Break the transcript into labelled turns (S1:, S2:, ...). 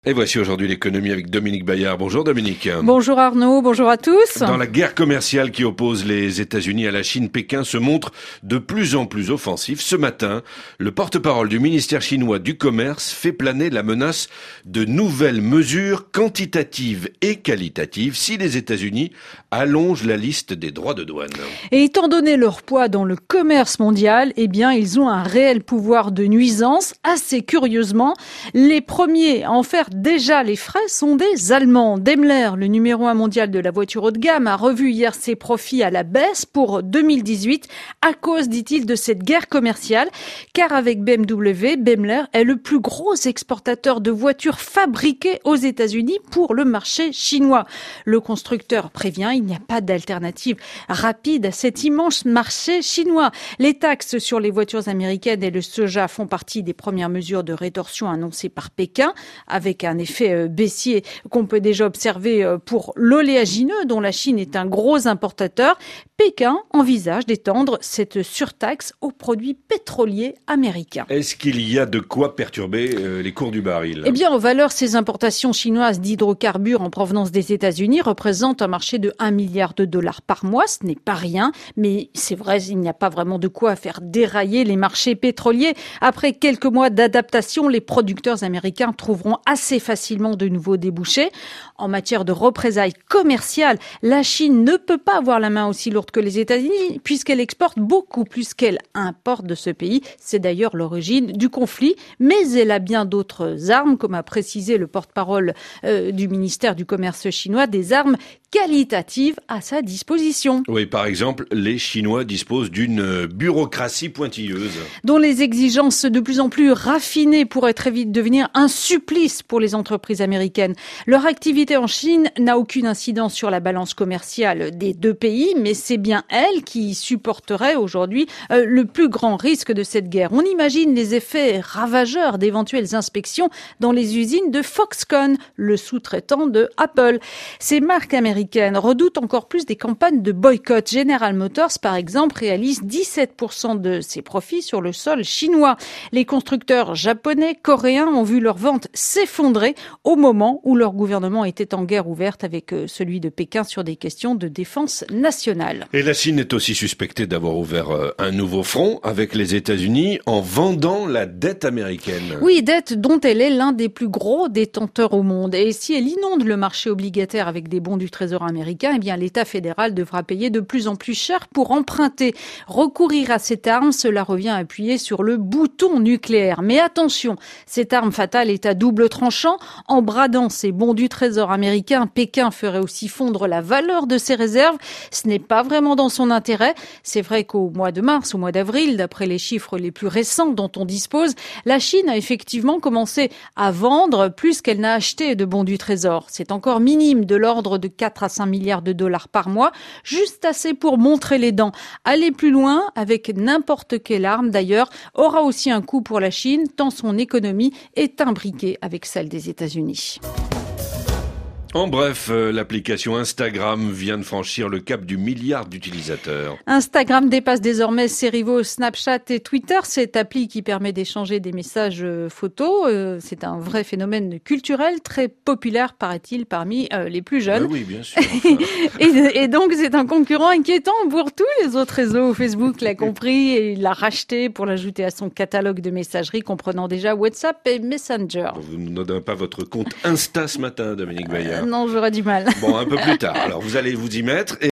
S1: Et voici aujourd'hui l'économie avec Dominique Bayard. Bonjour Dominique.
S2: Bonjour Arnaud, bonjour à tous.
S1: Dans la guerre commerciale qui oppose les États-Unis à la Chine, Pékin se montre de plus en plus offensif. Ce matin, le porte-parole du ministère chinois du Commerce fait planer la menace de nouvelles mesures quantitatives et qualitatives si les États-Unis allongent la liste des droits de douane.
S2: Et étant donné leur poids dans le commerce mondial, ils ont un réel pouvoir de nuisance. Assez curieusement, les premiers à en faire déjà les frais sont des Allemands. Daimler, le numéro 1 mondial de la voiture haut de gamme, a revu hier ses profits à la baisse pour 2018 à cause, dit-il, de cette guerre commerciale. Car avec BMW, Daimler est le plus gros exportateur de voitures fabriquées aux États-Unis pour le marché chinois. Le constructeur prévient, il n'y a pas d'alternative rapide à cet immense marché chinois. Les taxes sur les voitures américaines et le soja font partie des premières mesures de rétorsion annoncées par Pékin, avec un effet baissier qu'on peut déjà observer pour l'oléagineux, dont la Chine est un gros importateur. Pékin envisage d'étendre cette surtaxe aux produits pétroliers américains.
S1: Est-ce qu'il y a de quoi perturber les cours du baril ?
S2: En valeur, ces importations chinoises d'hydrocarbures en provenance des États-Unis représentent un marché de 1 milliard de dollars par mois. Ce n'est pas rien, mais c'est vrai, il n'y a pas vraiment de quoi faire dérailler les marchés pétroliers. Après quelques mois d'adaptation, les producteurs américains trouveront assez facilement de nouveaux débouchés. En matière de représailles commerciales, la Chine ne peut pas avoir la main aussi lourde que les États-Unis, puisqu'elle exporte beaucoup plus qu'elle importe de ce pays. C'est d'ailleurs l'origine du conflit, mais elle a bien d'autres armes, comme a précisé le porte-parole du ministère du Commerce chinois, des armes qualitatives à sa disposition.
S1: Oui, par exemple, les Chinois disposent d'une bureaucratie pointilleuse,
S2: dont les exigences de plus en plus raffinées pourraient très vite devenir un supplice pour les entreprises américaines. Leur activité en Chine n'a aucune incidence sur la balance commerciale des deux pays, mais c'est bien elle qui supporterait aujourd'hui le plus grand risque de cette guerre. On imagine les effets ravageurs d'éventuelles inspections dans les usines de Foxconn, le sous-traitant de Apple. Ces marques américaines redoutent encore plus des campagnes de boycott. General Motors, par exemple, réalise 17% de ses profits sur le sol chinois. Les constructeurs japonais, coréens ont vu leurs ventes s'effondrer au moment où leur gouvernement était en guerre ouverte avec celui de Pékin sur des questions de défense nationale.
S1: Et la Chine est aussi suspectée d'avoir ouvert un nouveau front avec les États-Unis en vendant la dette américaine.
S2: Oui, dette dont elle est l'un des plus gros détenteurs au monde. Et si elle inonde le marché obligataire avec des bons du Trésor américain, l'État fédéral devra payer de plus en plus cher pour emprunter. Recourir à cette arme, cela revient à appuyer sur le bouton nucléaire. Mais attention, cette arme fatale est à double tranchant. En bradant ces bons du Trésor américain, Pékin ferait aussi fondre la valeur de ses réserves. Ce n'est pas vraiment dans son intérêt. C'est vrai qu'au mois de mars, au mois d'avril, d'après les chiffres les plus récents dont on dispose, la Chine a effectivement commencé à vendre plus qu'elle n'a acheté de bons du Trésor. C'est encore minime, de l'ordre de 4 à 5 milliards de dollars par mois, juste assez pour montrer les dents. Aller plus loin, avec n'importe quelle arme d'ailleurs, aura aussi un coût pour la Chine, tant son économie est imbriquée avec celle des États-Unis.
S1: En bref, l'application Instagram vient de franchir le cap du milliard d'utilisateurs.
S2: Instagram dépasse désormais ses rivaux Snapchat et Twitter. Cette appli qui permet d'échanger des messages photos, c'est un vrai phénomène culturel très populaire, paraît-il, parmi les plus jeunes.
S1: Oui, bien sûr.
S2: et donc, c'est un concurrent inquiétant pour tous les autres réseaux. Facebook l'a compris et il l'a racheté pour l'ajouter à son catalogue de messagerie comprenant déjà WhatsApp et Messenger.
S1: Vous ne nous donnez pas votre compte Insta ce matin, Dominique Bayard.
S2: Non, j'aurais du mal.
S1: Bon, un peu plus tard. Alors, vous allez vous y mettre.